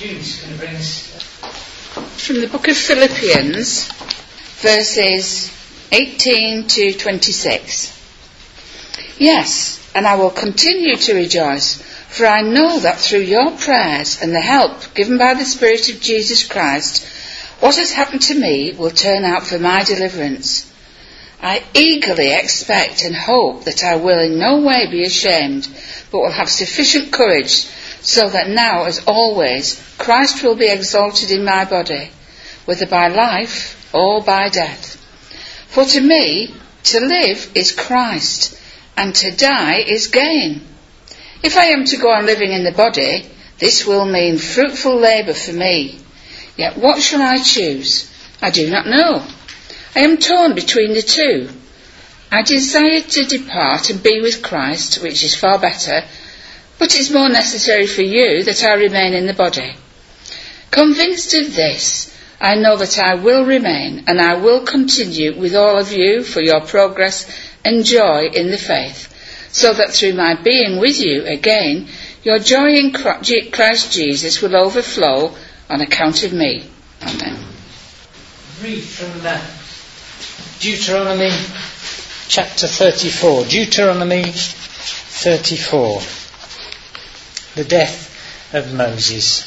Jude's going to bring us from the book of Philippians, verses 18 to 26. Yes, and I will continue to rejoice, for I know that through your prayers and the help given by the Spirit of Jesus Christ, what has happened to me will turn out for my deliverance. I eagerly expect and hope that I will in no way be ashamed, but will have sufficient courage, so that now, as always, Christ will be exalted in my body, whether by life or by death. For to me, to live is Christ, and to die is gain. If I am to go on living in the body, this will mean fruitful labour for me. Yet what shall I choose? I do not know. I am torn between the two. I desire to depart and be with Christ, which is far better, but it is more necessary for you that I remain in the body. Convinced of this, I know that I will remain, and I will continue with all of you for your progress and joy in the faith, so that through my being with you again, your joy in Christ Jesus will overflow on account of me. Amen. read from Deuteronomy chapter 34. Deuteronomy 34. The death of Moses.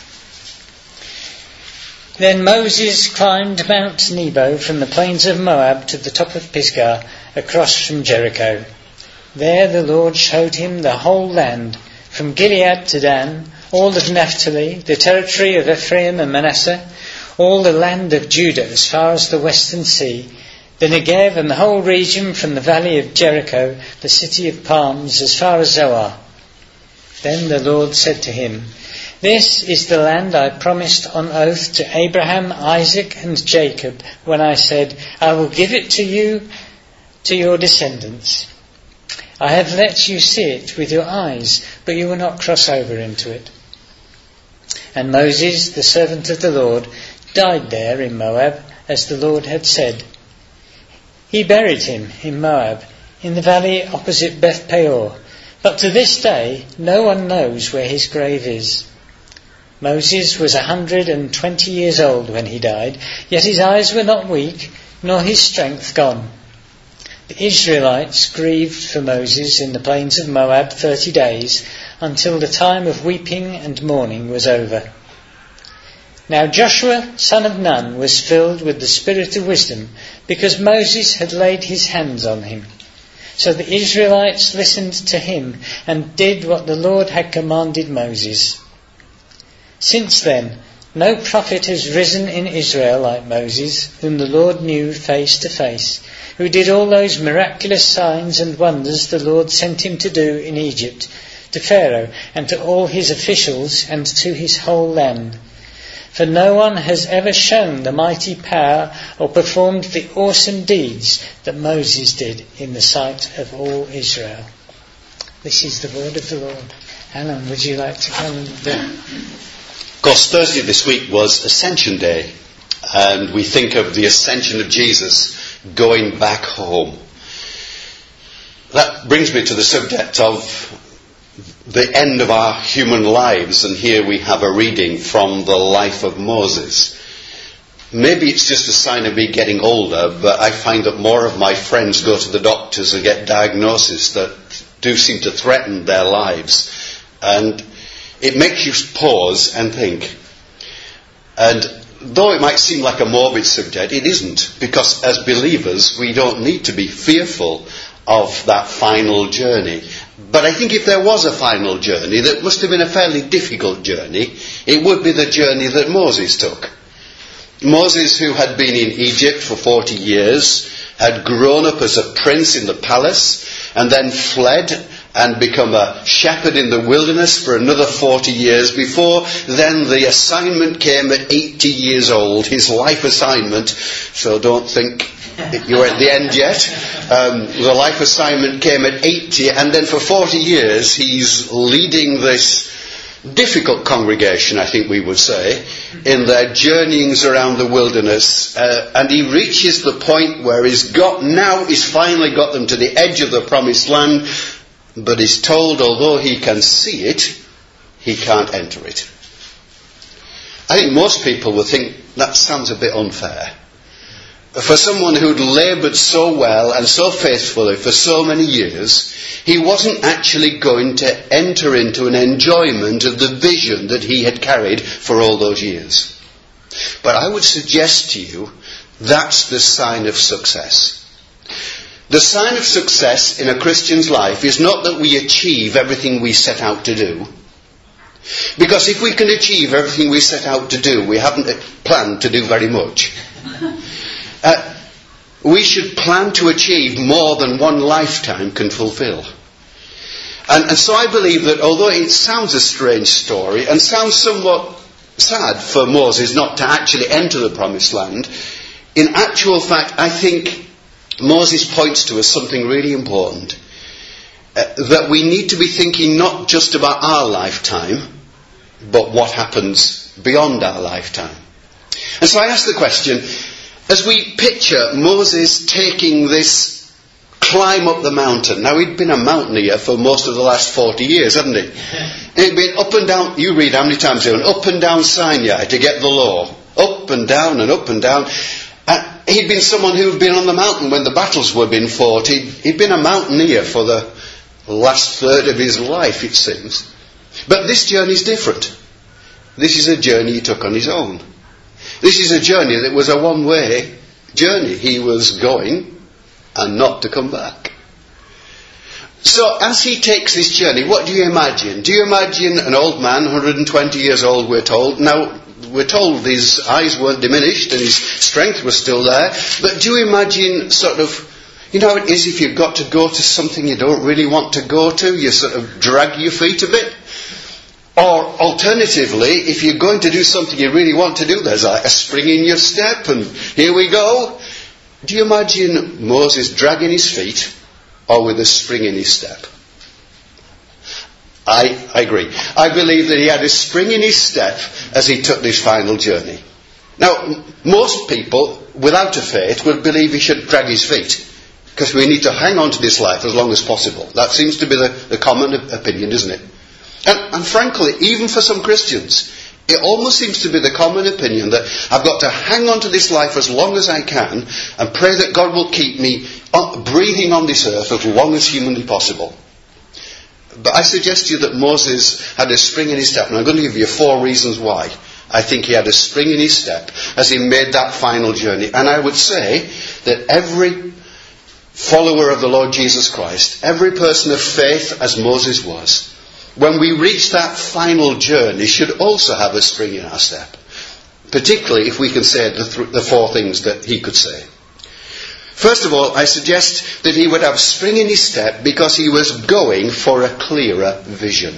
Then Moses climbed Mount Nebo from the plains of Moab to the top of Pisgah, across from Jericho. There the Lord showed him the whole land, from Gilead to Dan, all of Naphtali, the territory of Ephraim and Manasseh, all the land of Judah as far as the western sea, the Negev and the whole region from the valley of Jericho, the city of palms, as far as Zoar. Then the Lord said to him, "This is the land I promised on oath to Abraham, Isaac and Jacob, when I said, I will give it to you, to your descendants. I have let you see it with your eyes, but you will not cross over into it." And Moses, the servant of the Lord, died there in Moab, as the Lord had said. He buried him in Moab, in the valley opposite Beth Peor, but to this day no one knows where his grave is. Moses was 120 years old when he died, yet his eyes were not weak, nor his strength gone. The Israelites grieved for Moses in the plains of Moab 30 days, until the time of weeping and mourning was over. Now Joshua, son of Nun, was filled with the spirit of wisdom, because Moses had laid his hands on him. So the Israelites listened to him and did what the Lord had commanded Moses. Since then, no prophet has risen in Israel like Moses, whom the Lord knew face to face, who did all those miraculous signs and wonders the Lord sent him to do in Egypt, to Pharaoh and to all his officials and to his whole land. For no one has ever shown the mighty power or performed the awesome deeds that Moses did in the sight of all Israel. This is the word of the Lord. Alan, would you like to come and... Of course, Thursday this week was Ascension Day, and we think of the ascension of Jesus going back home. That brings me to the subject of the end of our human lives, and here we have a reading from the life of Moses. Maybe it's just a sign of me getting older, but I find that more of my friends go to the doctors and get diagnoses that do seem to threaten their lives. And it makes you pause and think. And though it might seem like a morbid subject, it isn't, because as believers we don't need to be fearful of that final journey. But I think if there was a final journey, that must have been a fairly difficult journey, it would be the journey that Moses took. Moses, who had been in Egypt for 40 years, had grown up as a prince in the palace, and then fled and become a shepherd in the wilderness for another 40 years before then the assignment came at 80 years old, his life assignment, so don't think you're at the end yet. The life assignment came at 80, and then for 40 years he's leading this difficult congregation, I think we would say, in their journeyings around the wilderness, and he reaches the point where he's finally got them to the edge of the promised land, but he's told although he can see it, he can't enter it. I think most people would think that sounds a bit unfair. For someone who'd laboured so well and so faithfully for so many years, he wasn't actually going to enter into an enjoyment of the vision that he had carried for all those years. But I would suggest to you, that's the sign of success. The sign of success in a Christian's life is not that we achieve everything we set out to do. Because if we can achieve everything we set out to do, we haven't planned to do very much. We should plan to achieve more than one lifetime can fulfill. And so I believe that although it sounds a strange story and sounds somewhat sad for Moses not to actually enter the promised land, in actual fact I think Moses points to us something really important. That we need to be thinking not just about our lifetime, but what happens beyond our lifetime. And so I ask the question, as we picture Moses taking this climb up the mountain. Now, he'd been a mountaineer for most of the last 40 years, hadn't he? He'd been up and down, you read how many times he went up and down Sinai to get the law. Up and down and up and down. He'd been someone who'd been on the mountain when the battles were being fought. He'd been a mountaineer for the last third of his life, it seems. But this journey is different. This is a journey he took on his own. This is a journey that was a one-way journey. He was going and not to come back. So as he takes this journey, what do you imagine? Do you imagine an old man, 120 years old, we're told? Now, we're told his eyes weren't diminished and his strength was still there. But do you imagine sort of, you know how it is if you've got to go to something you don't really want to go to, you sort of drag your feet a bit? Or alternatively, if you're going to do something you really want to do, there's like a spring in your step and here we go. Do you imagine Moses dragging his feet or with a spring in his step? I agree. I believe that he had a spring in his step as he took this final journey. Now, most people without a faith would believe he should drag his feet, because we need to hang on to this life as long as possible. That seems to be the common opinion, isn't it? And frankly, even for some Christians, it almost seems to be the common opinion that I've got to hang on to this life as long as I can and pray that God will keep me breathing on this earth as long as humanly possible. But I suggest to you that Moses had a spring in his step, and I'm going to give you 4 reasons why I think he had a spring in his step as he made that final journey. And I would say that every follower of the Lord Jesus Christ, every person of faith as Moses was, when we reach that final journey, should also have a spring in our step. Particularly if we can say the 4 things that he could say. First of all, I suggest that he would have spring in his step because he was going for a clearer vision.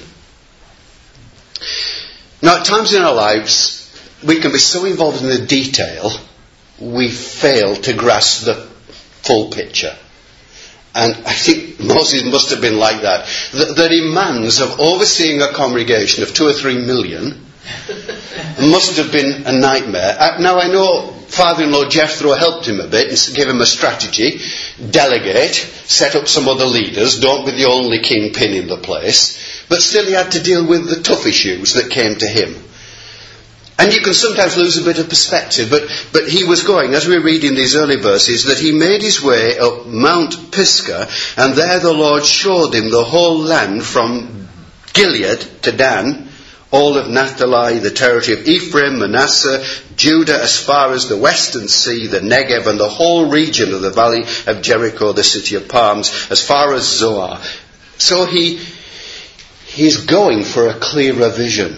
Now, at times in our lives, we can be so involved in the detail, we fail to grasp the full picture. And I think Moses must have been like that. The demands of overseeing a congregation of 2 or 3 million must have been a nightmare. Now I know father-in-law Jethro helped him a bit and gave him a strategy. Delegate, set up some other leaders, don't be the only kingpin in the place. But still he had to deal with the tough issues that came to him. And you can sometimes lose a bit of perspective, but he was going, as we read in these early verses, that he made his way up Mount Pisgah, and there the Lord showed him the whole land from Gilead to Dan, all of Naphtali, the territory of Ephraim, Manasseh, Judah, as far as the western sea, the Negev, and the whole region of the valley of Jericho, the city of palms, as far as Zoar. So he's going for a clearer vision.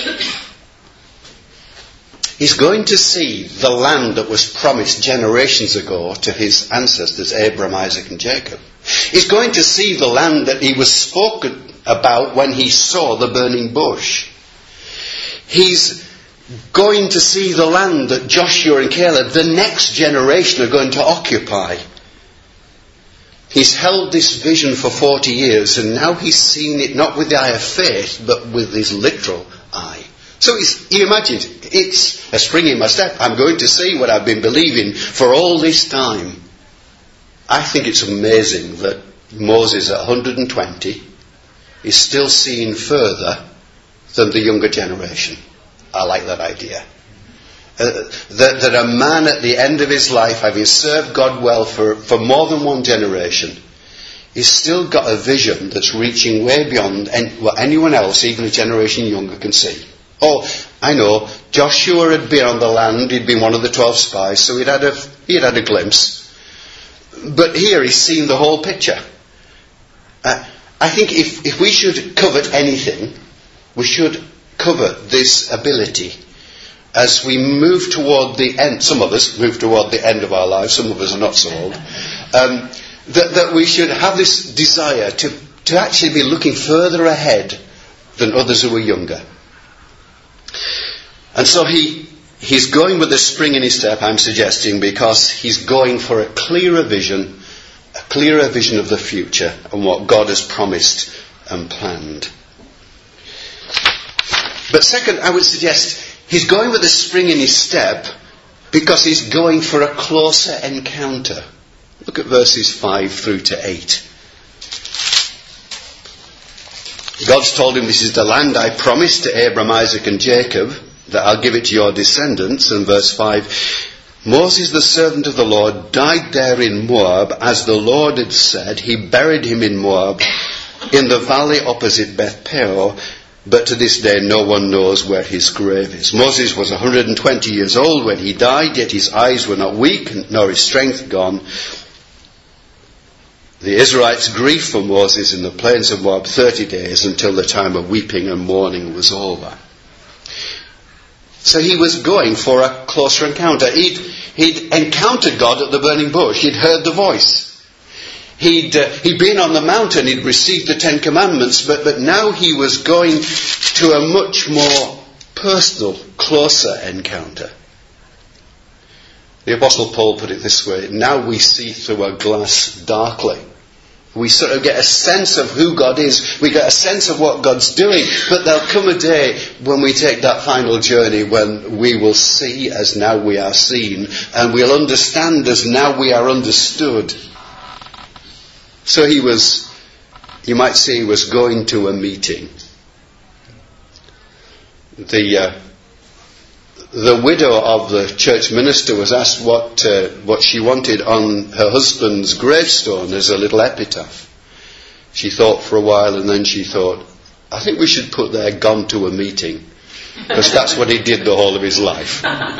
He's going to see the land that was promised generations ago to his ancestors, Abraham, Isaac and Jacob. He's going to see the land that he was spoken about when he saw the burning bush. He's going to see the land that Joshua and Caleb, the next generation, are going to occupy. He's held this vision for 40 years and now he's seen it not with the eye of faith but with his literal eye. So he imagined, it's a spring in my step. I'm going to see what I've been believing for all this time. I think it's amazing that Moses at 120 is still seeing further than the younger generation. I like that idea. That a man at the end of his life, having served God well for more than one generation, he's still got a vision that's reaching way beyond what anyone else, even a generation younger, can see. Oh, I know, Joshua had been on the land, he'd been one of the 12 spies, so he'd had a glimpse. But here he's seen the whole picture. I think if we should covet anything, we should covet this ability. As we move toward the end, some of us move toward the end of our lives, some of us are not so old, that we should have this desire to actually be looking further ahead than others who are younger. And so he's going with a spring in his step, I'm suggesting, because he's going for a clearer vision of the future and what God has promised and planned. But second, I would suggest he's going with a spring in his step because he's going for a closer encounter. Look at verses 5 through to 8. God's told him, this is the land I promised to Abraham, Isaac and Jacob, that I'll give it to your descendants. And verse 5, Moses, the servant of the Lord, died there in Moab, as the Lord had said. He buried him in Moab, in the valley opposite Beth Peor, but to this day no one knows where his grave is. Moses was 120 years old when he died, yet his eyes were not weak, nor his strength gone. The Israelites grieved for Moses in the plains of Moab 30 days until the time of weeping and mourning was over. So he was going for a closer encounter. He'd encountered God at the burning bush. He'd heard the voice. He'd been on the mountain. He'd received the 10 Commandments. But now he was going to a much more personal, closer encounter. The Apostle Paul put it this way: now we see through a glass darkly. We sort of get a sense of who God is. We get a sense of what God's doing. But there'll come a day when we take that final journey when we will see as now we are seen. And we'll understand as now we are understood. So you might say he was going to a meeting. The widow of the church minister was asked what she wanted on her husband's gravestone as a little epitaph. She thought for a while, and then she thought, I think we should put there, gone to a meeting, because that's what he did the whole of his life.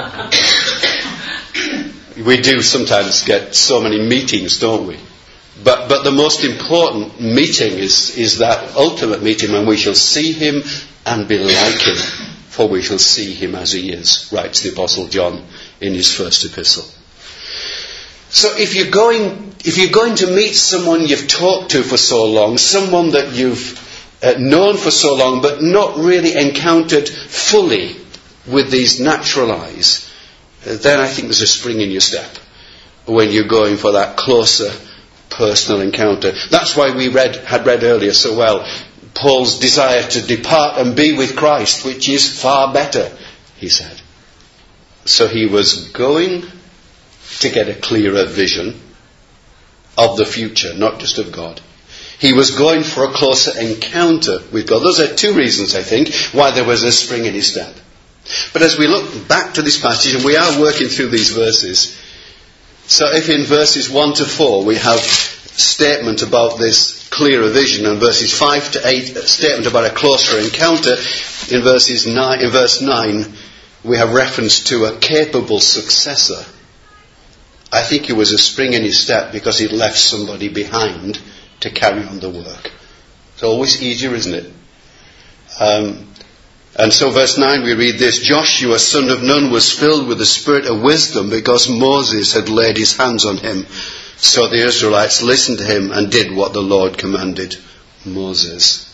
We do sometimes get so many meetings, don't we? But the most important meeting is that ultimate meeting when we shall see him and be like him. For we shall see him as he is, writes the Apostle John in his first epistle. So if you're going to meet someone you've talked to for so long, someone that you've known for so long, but not really encountered fully with these natural eyes, then I think there's a spring in your step when you're going for that closer personal encounter. That's why we had read earlier so well Paul's desire to depart and be with Christ, which is far better, he said. So he was going to get a clearer vision of the future, not just of God. He was going for a closer encounter with God. Those are two reasons, I think, why there was a spring in his step. But as we look back to this passage, and we are working through these verses, so if in verses 1 to 4 we have statement about this clearer vision, and verses 5 to 8 a statement about a closer encounter, in verse 9 we have reference to a capable successor. I think it was a spring in his step because he'd left somebody behind to carry on the work. It's always easier, isn't it? And so verse 9 we read this: Joshua, son of Nun, was filled with the spirit of wisdom because Moses had laid his hands on him. So the Israelites listened to him and did what the Lord commanded Moses.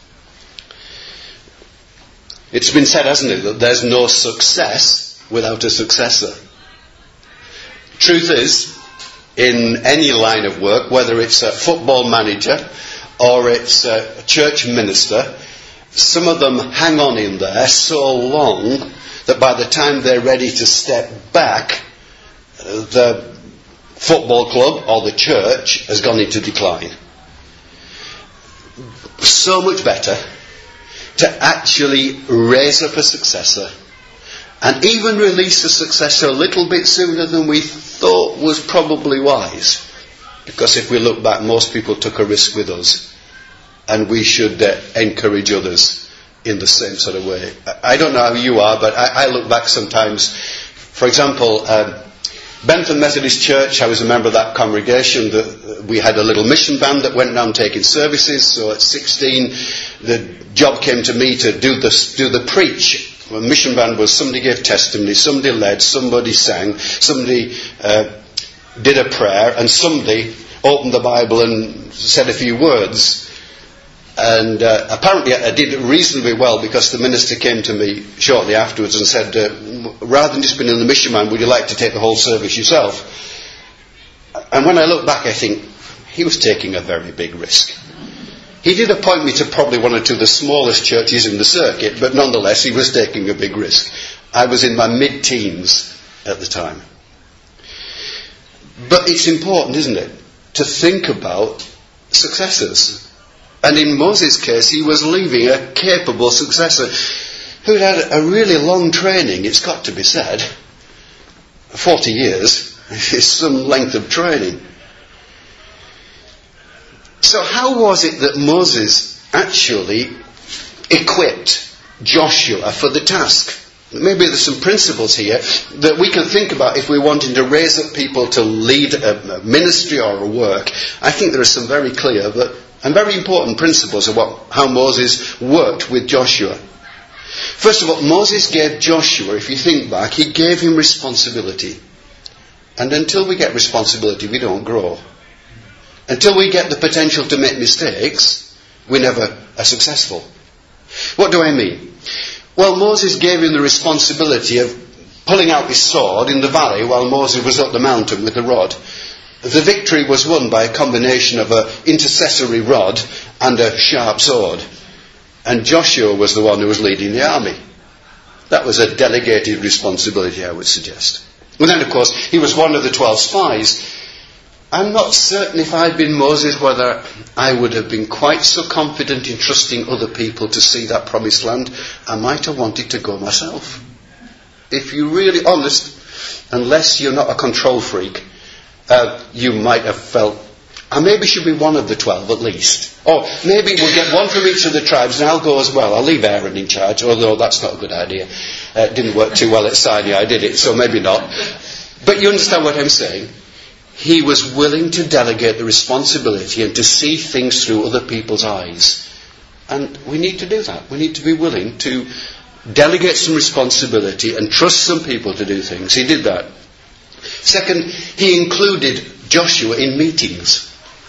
It's been said, hasn't it, that there's no success without a successor. Truth is, in any line of work, whether it's a football manager or it's a church minister, some of them hang on in there so long that by the time they're ready to step back, the football club or the church has gone into decline. So much better to actually raise up a successor and even release the successor a little bit sooner than we thought was probably wise. Because if we look back, most people took a risk with us, and we should encourage others in the same sort of way. I don't know how you are, but I look back sometimes. For example, Bentham Methodist Church, I was a member of that congregation. We had a little mission band that went around taking services. So at 16, the job came to me to do the preach. The mission band was somebody gave testimony, somebody led, somebody sang, somebody did a prayer, and somebody opened the Bible and said a few words. And apparently I did it reasonably well, because the minister came to me shortly afterwards and said, rather than just being in the mission man, would you like to take the whole service yourself? And when I look back, I think he was taking a very big risk. He did appoint me to probably one or two of the smallest churches in the circuit, but nonetheless he was taking a big risk. I was in my mid-teens at the time. But it's important, isn't it, to think about successors. And in Moses' case, he was leaving a capable successor who'd had a really long training, it's got to be said. 40 years is some length of training. So how was it that Moses actually equipped Joshua for the task? Maybe there's some principles here that we can think about if we're wanting to raise up people to lead a ministry or a work. I think there are some very clear and very important principles of how Moses worked with Joshua. First of all, Moses gave Joshua, if you think back, he gave him responsibility. And until we get responsibility, we don't grow. Until we get the potential to make mistakes, we never are successful. What do I mean? Well, Moses gave him the responsibility of pulling out his sword in the valley while Moses was up the mountain with the rod. The victory was won by a combination of an intercessory rod and a sharp sword. And Joshua was the one who was leading the army. That was a delegated responsibility, I would suggest. And then, of course, he was one of the 12 spies. I'm not certain if I'd been Moses whether I would have been quite so confident in trusting other people to see that promised land. I might have wanted to go myself. If you're really honest, unless you're not a control freak, you might have felt, I maybe should be one of the 12 at least. Or maybe we'll get one from each of the tribes and I'll go as well. I'll leave Aaron in charge, although that's not a good idea. It didn't work too well at Sinai, did it? So maybe not. But you understand what I'm saying? He was willing to delegate the responsibility and to see things through other people's eyes. And we need to do that. We need to be willing to delegate some responsibility and trust some people to do things. He did that. Second, he included Joshua in meetings.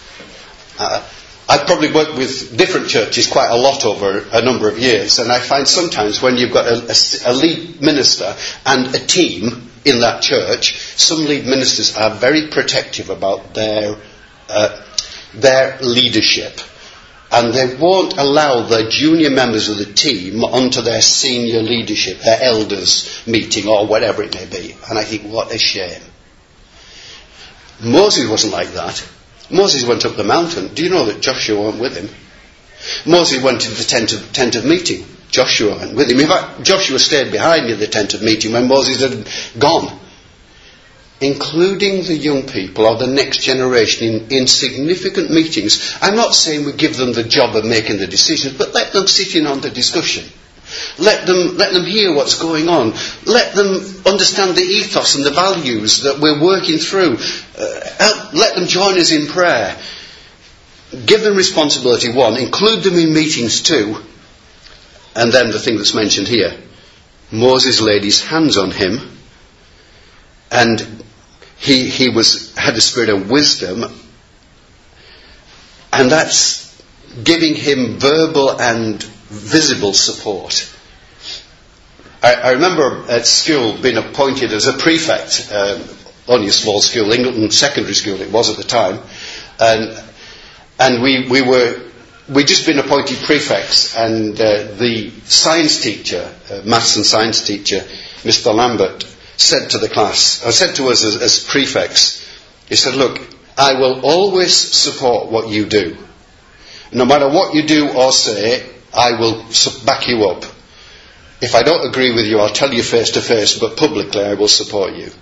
I've probably worked with different churches quite a lot over a number of years, and I find sometimes when you've got a lead minister and a team in that church, some lead ministers are very protective about their leadership, and they won't allow the junior members of the team onto their senior leadership, their elders meeting or whatever it may be. And I think, what a shame. Moses wasn't like that. Moses went up the mountain. Do you know that Joshua went with him? Moses went to the tent of meeting. Joshua went with him. In fact, Joshua stayed behind in the tent of meeting when Moses had gone. Including the young people or the next generation in significant meetings. I'm not saying we give them the job of making the decisions, but let them sit in on the discussion. Let them hear what's going on. Let them understand the ethos and the values that we're working through. Let them join us in prayer. Give them responsibility, one. Include them in meetings, two. And then the thing that's mentioned here. Moses laid his hands on him, and he had a spirit of wisdom, and that's giving him verbal and visible support. I remember at school being appointed as a prefect, only a small school, Ingleton Secondary School it was at the time, and we'd just been appointed prefects, and the science teacher, maths and science teacher, Mr. Lambert, said to the class, or said to us as prefects, he said, look, I will always support what you do. No matter what you do or say, I will back you up. if I don't agree with you, I'll tell you face to face, but publicly I will support you.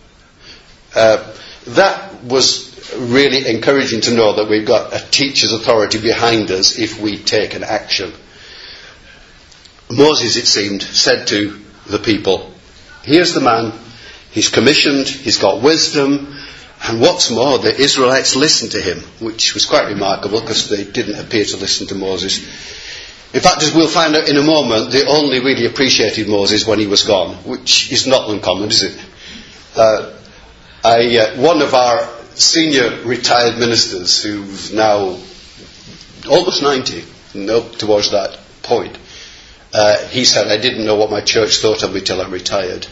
That was really encouraging to know that we've got a teacher's authority behind us if we take an action. Moses, it seemed, said to the people, here's the man, he's commissioned, he's got wisdom, and what's more, the Israelites listened to him, which was quite remarkable because they didn't appear to listen to Moses. In fact, as we'll find out in a moment, they only really appreciated Moses when he was gone, which is not uncommon, is it? One of our senior retired ministers, who's now almost 90, towards that point, he said, I didn't know what my church thought of me till I retired.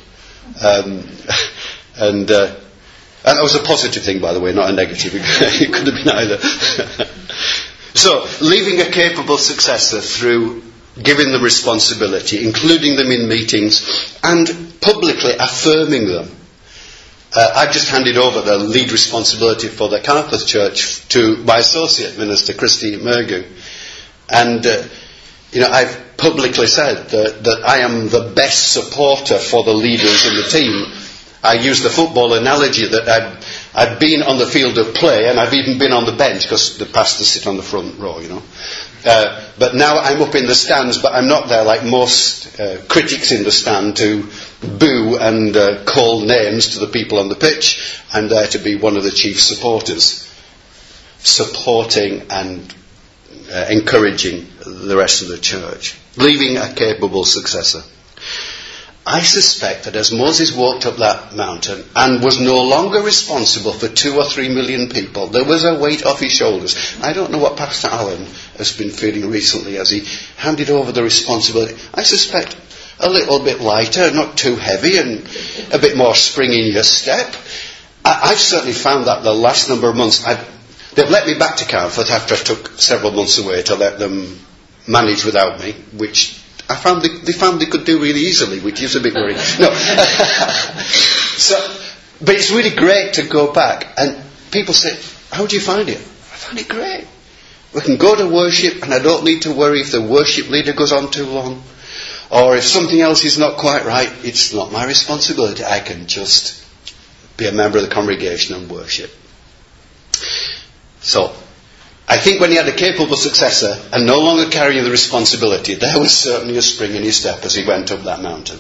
And that was a positive thing, by the way, not a negative. It could have been either. So, leaving a capable successor through giving them responsibility, including them in meetings, and publicly affirming them. I've just handed over the lead responsibility for the Carpeth Church to my associate minister, Christy Mergu. And, I've publicly said that I am the best supporter for the leaders in the team. I use the football analogy that I've been on the field of play and I've even been on the bench because the pastors sit on the front row, But now I'm up in the stands, but I'm not there like most critics in the stand to boo and call names to the people on the pitch. I'm there to be one of the chief supporters, supporting and encouraging the rest of the church, leaving a capable successor. I suspect that as Moses walked up that mountain and was no longer responsible for 2 or 3 million people, there was a weight off his shoulders. I don't know what Pastor Allen has been feeling recently as he handed over the responsibility. I suspect a little bit lighter, not too heavy, and a bit more spring in your step. I've certainly found that the last number of months. They've let me back to Carnforth after I took several months away to let them manage without me, which I found they found they could do really easily, which is a bit worrying. No. But it's really great to go back and people say, how do you find it? I find it great. We can go to worship and I don't need to worry if the worship leader goes on too long or if something else is not quite right. It's not my responsibility. I can just be a member of the congregation and worship. So, I think when he had a capable successor and no longer carrying the responsibility, there was certainly a spring in his step as he went up that mountain.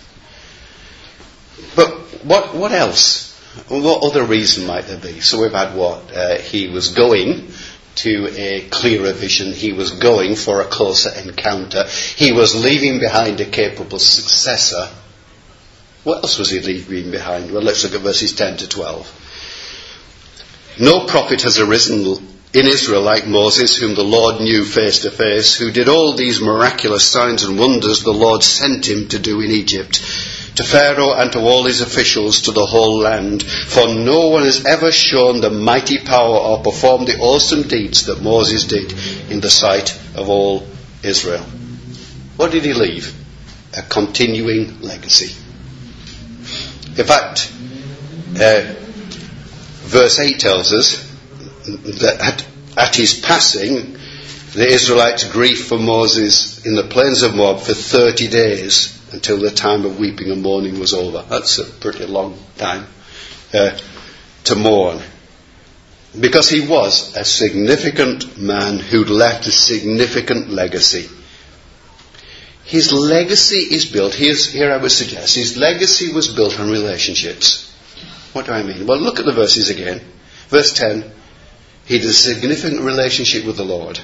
But what else? What other reason might there be? So we've had what? He was going to a clearer vision. He was going for a closer encounter. He was leaving behind a capable successor. What else was he leaving behind? Well, let's look at verses 10 to 12. No prophet has arisen in Israel like Moses, whom the Lord knew face to face, who did all these miraculous signs and wonders the Lord sent him to do in Egypt, to Pharaoh and to all his officials, to the whole land. For no one has ever shown the mighty power or performed the awesome deeds that Moses did in the sight of all Israel. What did he leave? A continuing legacy. In fact, verse 8 tells us that at his passing, the Israelites grieved for Moses in the plains of Moab for 30 days until the time of weeping and mourning was over. That's a pretty long time to mourn. Because he was a significant man who'd left a significant legacy. His legacy is built, here I would suggest, his legacy was built on relationships. What do I mean? Well, look at the verses again. Verse 10. He had a significant relationship with the Lord.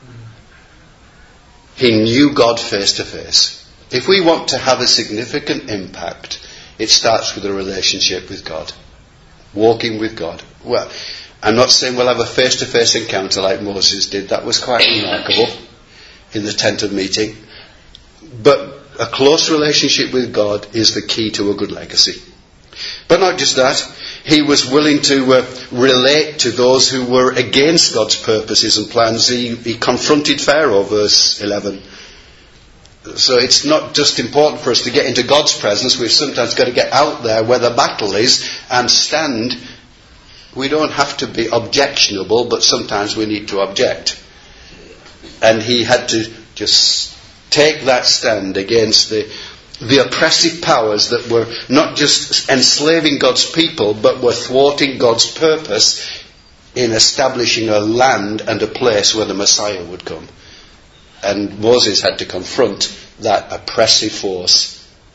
He knew God face to face. If we want to have a significant impact, it starts with a relationship with God. Walking with God. Well, I'm not saying we'll have a face-to-face encounter like Moses did. That was quite remarkable in the tent of meeting. But a close relationship with God is the key to a good legacy. But not just that, he was willing to relate to those who were against God's purposes and plans. He confronted Pharaoh, verse 11. So it's not just important for us to get into God's presence, we've sometimes got to get out there where the battle is and stand. We don't have to be objectionable, but sometimes we need to object. And he had to just take that stand against the oppressive powers that were not just enslaving God's people, but were thwarting God's purpose in establishing a land and a place where the Messiah would come. And Moses had to confront that oppressive force.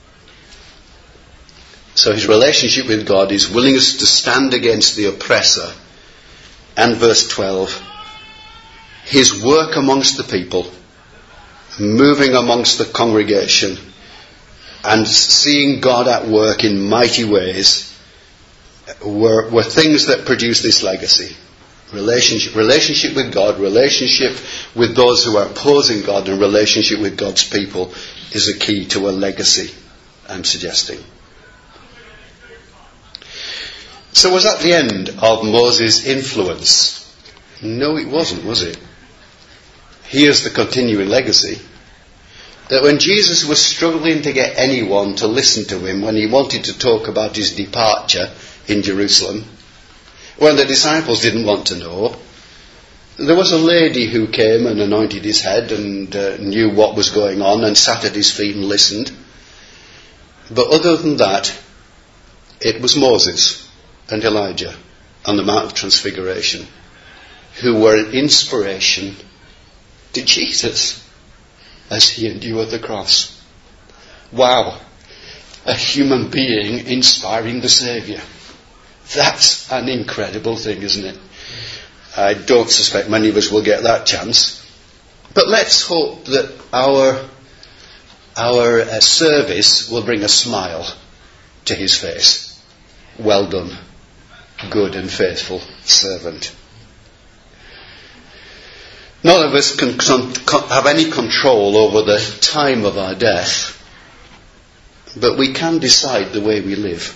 So his relationship with God is willingness to stand against the oppressor. And verse 12, his work amongst the people, moving amongst the congregation, and seeing God at work in mighty ways, were things that produced this legacy. Relationship with God, relationship with those who are opposing God, and relationship with God's people is a key to a legacy, I'm suggesting. So was that the end of Moses' influence? No, it wasn't, was it? Here's the continuing legacy. That when Jesus was struggling to get anyone to listen to him, when he wanted to talk about his departure in Jerusalem, when the disciples didn't want to know, there was a lady who came and anointed his head and knew what was going on and sat at his feet and listened. But other than that, it was Moses and Elijah on the Mount of Transfiguration who were an inspiration to Jesus as he endured the cross. Wow, a human being inspiring the Saviour. That's an incredible thing, isn't it? I don't suspect many of us will get that chance. But let's hope that our service will bring a smile to his face. Well done, good and faithful servant. None of us can have any control over the time of our death, but we can decide the way we live.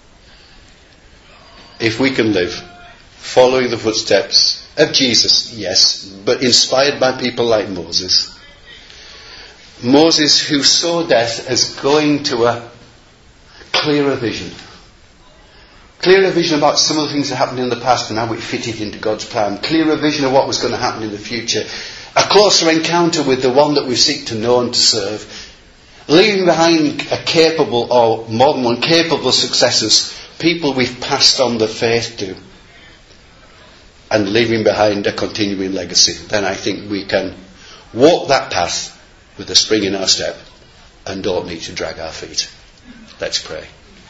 If we can live following the footsteps of Jesus, yes, but inspired by people like Moses. Moses, who saw death as going to a clearer vision. Clearer vision about some of the things that happened in the past and how it fitted into God's plan. Clearer vision of what was going to happen in the future. A closer encounter with the one that we seek to know and to serve. Leaving behind a capable or modern and capable successors, people we've passed on the faith to. And leaving behind a continuing legacy. Then I think we can walk that path with a spring in our step and don't need to drag our feet. Let's pray.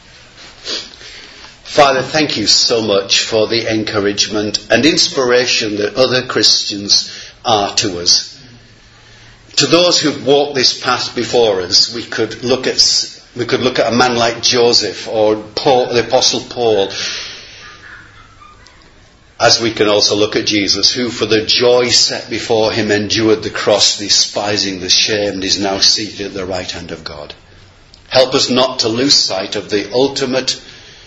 Father, thank you so much for the encouragement and inspiration that other Christians are to us. To those who've walked this path before us, we could look at a man like Joseph or Paul, the Apostle Paul, as we can also look at Jesus, who for the joy set before him endured the cross, despising the shame, and is now seated at the right hand of God. Help us not to lose sight of the ultimate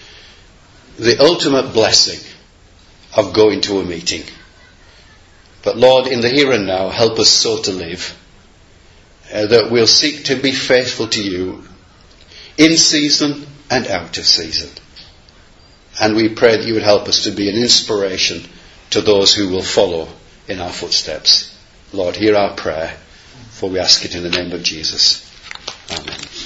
blessing of going to a meeting. But Lord, in the here and now, help us so to live that we'll seek to be faithful to you in season and out of season. And we pray that you would help us to be an inspiration to those who will follow in our footsteps. Lord, hear our prayer, for we ask it in the name of Jesus. Amen.